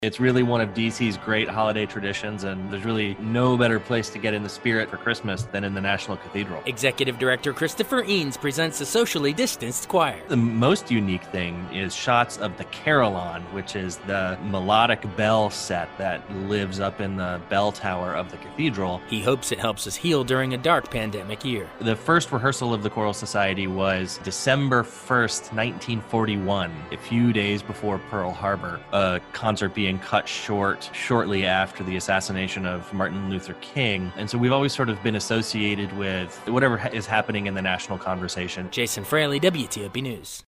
It's really one of DC's great holiday traditions, and there's really no better place to get in the spirit for Christmas than in the National Cathedral. Executive Director Christopher Eanes presents a socially distanced choir. The most unique thing is shots of the Carillon, which is the melodic bell set that lives up in the bell tower of the cathedral. He hopes it helps us heal during a dark pandemic year. The first rehearsal of the Choral Society was December 1st, 1941, a few days before Pearl Harbor, a concert being cut short shortly after the assassination of Martin Luther King. And so we've always sort of been associated with whatever is happening in the national conversation. Jason Fraley, WTOP News.